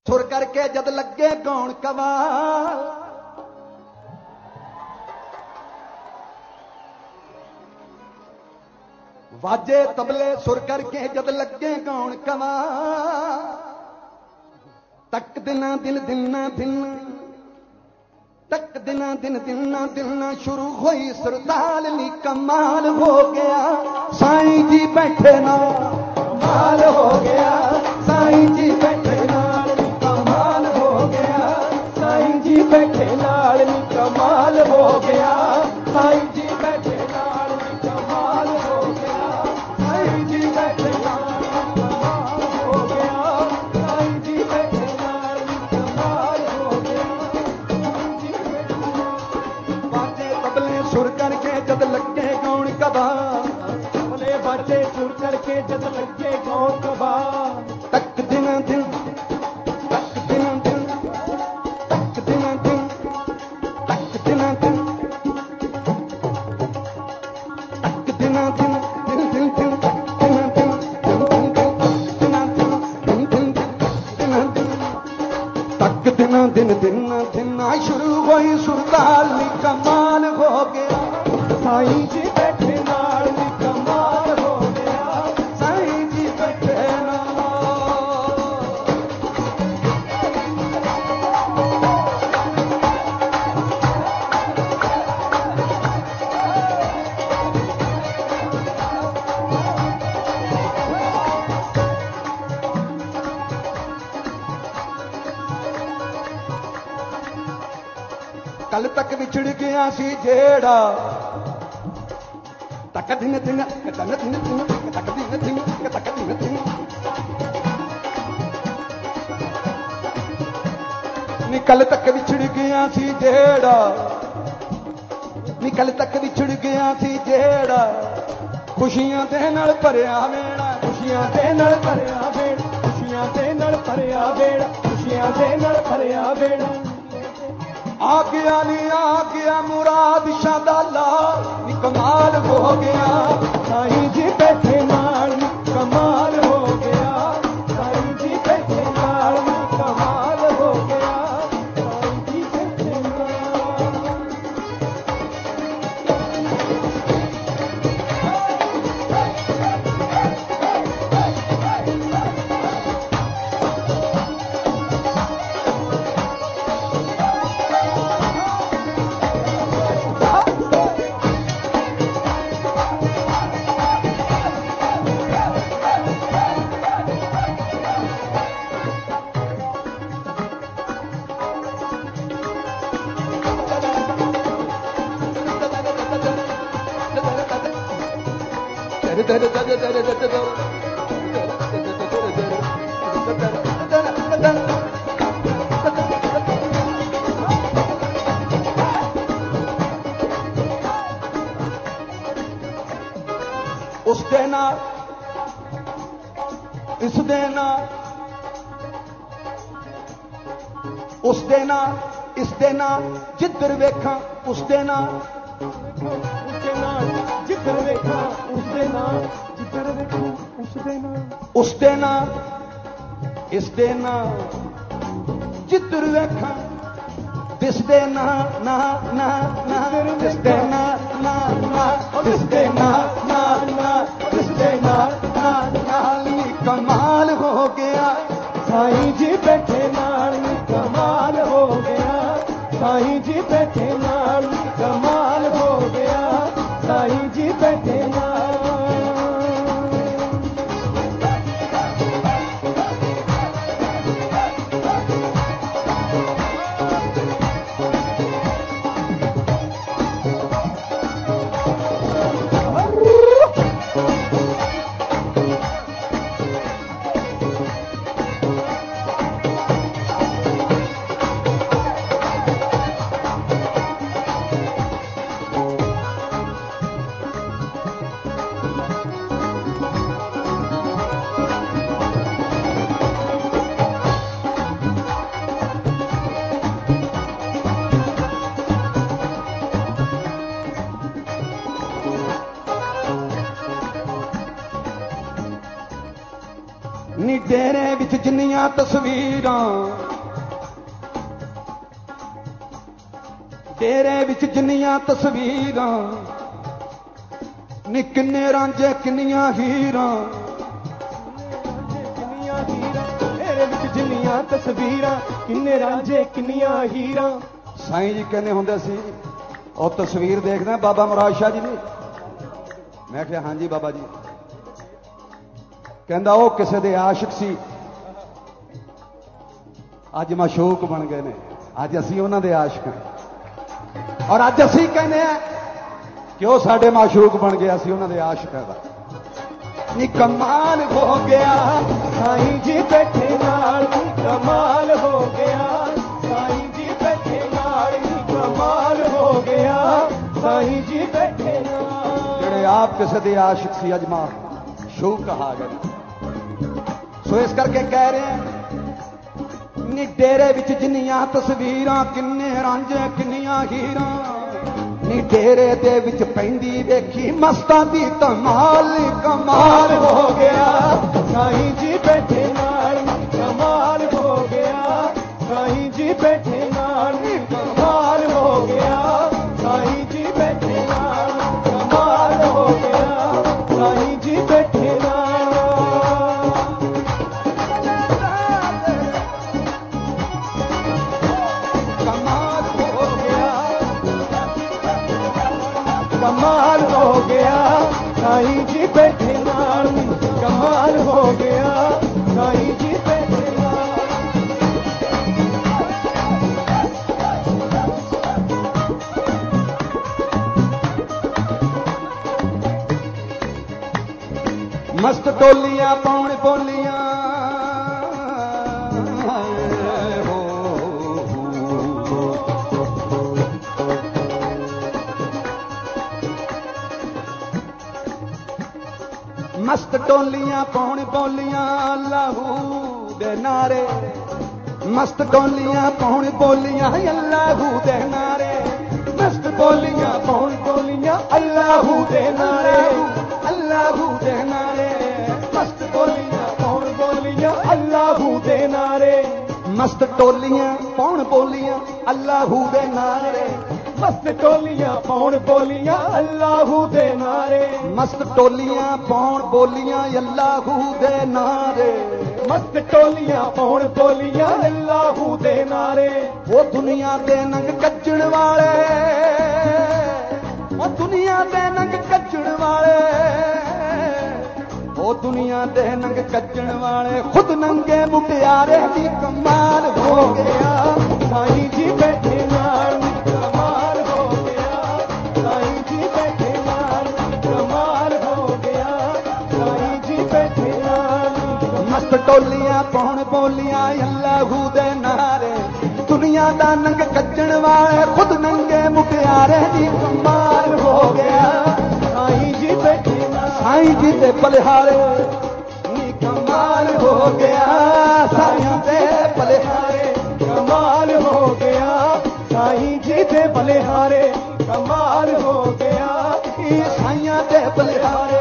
सुर करके जद लगे गाउण कमाल, वाजे तबले सुर करके जद लगे गाउण कमाल, तक दिना दिन दिना दिन तक दिना दिन दिना दिना शुरू हुई सुरताल नी कमाल हो गया। साईं जी बैठे ना कमाल हो गया, साईं जी बैठे नाल नी कमाल हो गया, साईं जी बैठे नाल नी कमाल हो गया, साईं जी बैठे नाल नी कमाल हो गया, साईं जी बैठे नाल नी कमाल हो गया, साईं जी बैठे नाल नी कमाल हो गया। बाजे तबले सुर करके जद लगे गाउण कबाल, तबले बाजे सुर करके जद लगे गाउण कबाल, तक दिना दिन तक दिना दिन तक दिना दिन तक दिना दिन तक दिना दिन दिन दिन दिन तक दिना दिन दिन दिन दिन दिना दिन तक दिना दिन दिना दिना शुरू हुई सुरताल नी कमाल हो गया। साईं जी बैठे नाल नी कमाल हो गया, साईं जी बैठे नाल। कल तक विछड़ गया सी जेड़ा, तक दिन दिन तक दिन दिन तक दिन दिन तक दिन दिन निकल तक विछड़ गया सी जेड़ा, निकल तक विछड़ गया सी जेड़ा, खुशियां दे नाल भरिया वेड़ा, खुशियां दे नाल भरिया वेड़ा, खुशियां दे नाल भरिया वेड़ा, खुशियां दे नाल भरिया वेड़ा। आ गया नी आ गया मुराद शादा लाल नी कमाल हो गया। साईं जी बैठे नाल नी कमाल हो गया, साईं जी बैठे नाल नी कमाल हो गया, साईं जी बैठे नाल। उस दे नाल इस दे नाल उस दे नाल इस दे नाल जिधर वेखां उस दे नाल, उसके नाल जिधर वेखां उस दे नाल, जिधर वेखां उस दे नाल, उस दे नाल इस दे नाल जिधर वेखां दिस दे ना ना ना ना दिस दे ना ना ना दिस दे ना ना ना दिस दे ना ना नाल नी कमाल हो गया। साईं जी बैठे नाल नी कमाल हो गया, साईं जी बैठे नाल नी कमाल हो गया, साईं जी बैठे नाल। विच जिन्नियां तस्वीरां डेरे विच जिन्नियां तस्वीरां नी किन्ने रांझे किन्नियां हीरां डेरे विच जिन्नियां तस्वीरां किन्ने रांझे किन्नियां हीरां। साईं जी कहने हुंदे सी और तस्वीर देखदा बाबा मुराद शाह जी ने। मैं कहा हाँ जी बाबा जी। कहंदा वो किसे दे आशिक सी अज माशूक बन गए ने अज असीं उन्हां दे आशिक हां और अज असीं कहने हैं कि वो साडे माशूक बन गए असीं उन्हां दे आशिक हां। नी कमाल हो गया साईं जी बैठे नाल नी कमाल हो गया साईं जी बैठे नाल नी कमाल हो गया साईं जी बैठे नाल। जेड़े आप किसे दे आशिक सी अज माशूक कहा गए। सो इस करके कह रहे हैं नी डेरे विच जिन्नियां तस्वीरां किन्ने रांझे किन्नियां हीरां नी डेरे दे विच पैंदी वेखी मस्तां दी कमाल कमाल हो गया साईं जी बैठे नाल कमाल हो गया साईं जी बैठे नाल कमाल हो गया साईं जी बैठे नाल कमाल हो गया साईं जी बैठे नाल। कमाल हो गया साईं जी बैठे नाल कमाल हो गया साईं जी बैठे नाल। मस्त टोलियां पौण बोलियां मस्त टोलियां पौण बोलियां अल्लाहू दे नारे मस्त टोलियां पौण बोलियां अल्लाहू दे नारे मस्त बोलियां पौण बोलियां अल्लाहू दे नारे अल्लाहू दे नारे मस्त बोलियां पौण बोलियां अल्लाहू दे नारे मस्त टोलियां पौण बोलियां अल्लाहू दे नारे मस्त टोलियां पौण बोलियां अल्लाहू दे नारे मस्त टोलियां पौण बोलियां अल्लाहू दे नारे मस्त टोलियां पौण बोलियां अल्लाहू दे नारे। वो दुनिया दे नंग कच्चण वाले वो दुनिया दे नंग कच्चण वाले वो दुनिया दे नंग कच्चण वाले खुद नंगे मुटियारे दी कमाल हो गया साईं जी बैठे नाल कमाल हो गया साईं जी बैठे नाल कमाल हो गया साईं जी बैठे नाल। मस्त टोलियां पौण बोलियां अल्लाहू दे नारे दुनिया दा नंग कच्चण वाले खुद नंगे मुटियारे दी कमाल हो गया साईं जी बैठे नाल साईं जी ते बलिहारे नी कमाल हो गया साईं ते बलिहारे कमाल हो गया साईं जी दे बलिहारे कमाल हो गया साईं ते बलिहारे।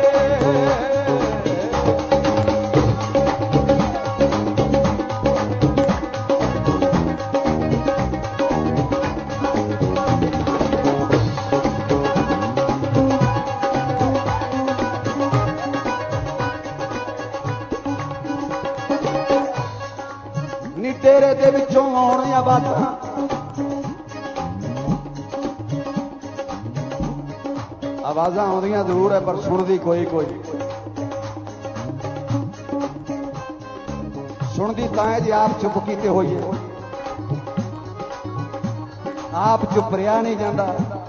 नी तेरे दे विचों आउणियां बातां आवाज़ां आउंदियां जरूर है पर सुनदी कोई कोई सुनदी तां है जे आप चुप कीते होइए आप चुप रिहा नहीं जांदा।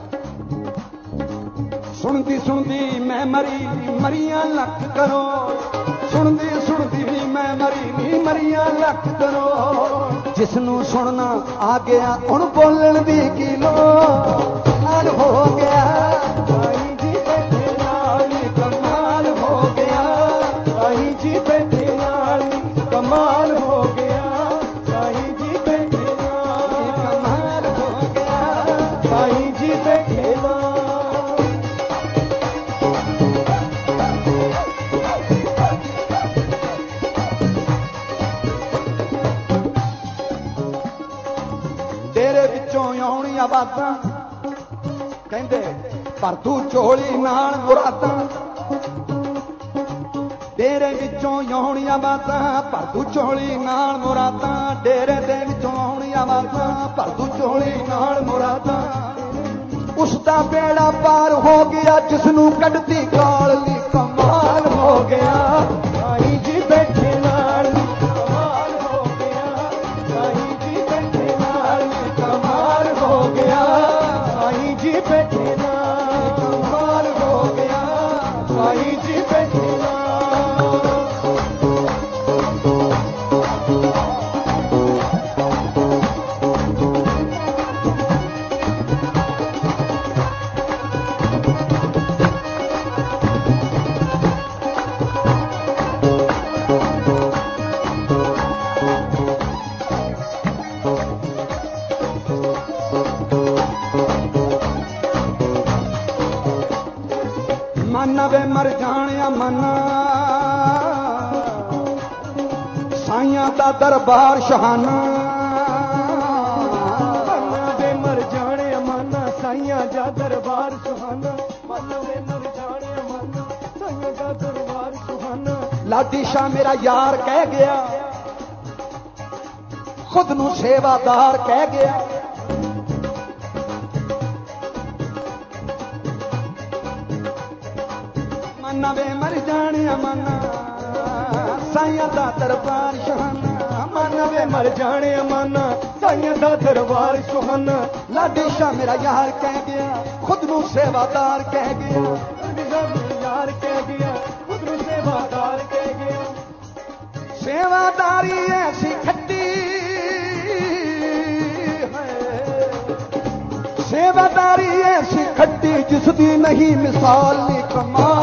सुनदी सुनदी मैं मरी मरियां लख करो सुनदी सुनदी मैं मरी नी मरियां लख करो जिसनू सुनना आ गया हुण बोलण दी की लोड़ हो गया साईं जी बैठे नाल कमाल हो गया साईं जी बैठे नाल कमाल हो गया साईं जी बैठे नाल कमाल हो गया साईं जी बैठे नाल। ਡੇਰੇ ਵਿੱਚੋਂ ਆਉਣੀਆਂ ਬਾਤਾਂ ਕਹਿੰਦੇ ਭਰ ਤੂੰ ਝੋਲੀ ਨਾਲ ਮੁਰਾਦਾਂ ਡੇਰੇ ਵਿੱਚੋਂ ਆਉਣੀਆਂ ਬਾਤਾਂ ਭਰ ਤੂੰ ਝੋਲੀ ਨਾਲ ਮੁਰਾਦਾਂ ਡੇਰੇ ਦੇ ਵਿੱਚੋਂ ਆਉਣੀਆਂ ਬਾਤਾਂ ਭਰ ਤੂੰ ਝੋਲੀ ਨਾਲ ਮੁਰਾਦਾਂ ਉਸ ਦਾ ਬੇੜਾ ਪਾਰ ਹੋ ਗਿਆ ਜਿਸ ਨੂੰ ਕੱਢਦੀ ਕਾਲ ਨੀ ਕਮਾਲ ਹੋ ਗਿਆ ਸਾਈਂ ਜੀ ਬੈਠੇ ਨਾਲ ਕਮਾਲ ਹੋ ਗਿਆ ਸਾਈਂ ਜੀ ਬੈਠੇ ਨਾਲ ਕਮਾਲ ਹੋ ਗਿਆ ਸਾਈਂ ਜੀ ਬੈਠੇ ਨਾਲ ਕਮਾਲ ਹੋ ਗਿਆ ਸਾਈਂ ਜੀ ਬੈਠੇ ਨਾਲ ਮਨ ਵੇ ਮਰ ਜਾਣਿਆ ਮਨ ਸਾਈਆਂ ਦਾ ਦਰਬਾਰ ਸ਼ਹਾਨਾ ਮਨ ਵੇ ਮਰ ਜਾਣਿਆ ਮਨ ਸਾਈਆਂ ਦਾ ਦਰਬਾਰ ਸੁਹਾਨਾ ਮਨ ਵੇ ਮਰ ਜਾਣਿਆ ਮਨ ਸਾਈਆਂ ਦਾ ਦਰਬਾਰ ਸੁਹਾਨਾ ਲਾਡੀ ਸ਼ਾਹ ਮੇਰਾ ਯਾਰ ਕਹਿ ਗਿਆ ਖੁਦ ਨੂੰ ਸੇਵਾਦਾਰ ਕਹਿ ਗਿਆ ਮਨ ਵੇ ਮਰ ਜਾਣਿਆ ਮਨ ਸਾਈਆਂ ਦਾ ਦਰਬਾਰ ਸ਼ਹਾਨਾ ਮਨ ਵੇ ਮਰ ਜਾਣਿਆ ਮਨ ਸਾਈਆਂ ਦਾ ਦਰਬਾਰ ਸੁਹਾਨਾ ਲਾਡੀ ਸ਼ਾਹ ਮੇਰਾ ਯਾਰ ਕਹਿ ਗਿਆ ਖੁਦ ਨੂੰ ਸੇਵਾਦਾਰ ਕਹਿ ਗਿਆ ਯਾਰ ਕਹਿ ਗਿਆ ਖੁਦ ਨੂੰ ਸੇਵਾਦਾਰ ਕਹਿ ਗਿਆ ਸੇਵਾਦਾਰੀ ਐਸੀ ਖੱਟੀ ਹੈ ਸੇਵਾਦਾਰੀ ਐਸੀ ਖੱਟੀ ਜਿਸ ਦੀ ਨਹੀਂ ਮਿਸਾਲ ਨੀ ਕਮਾਲ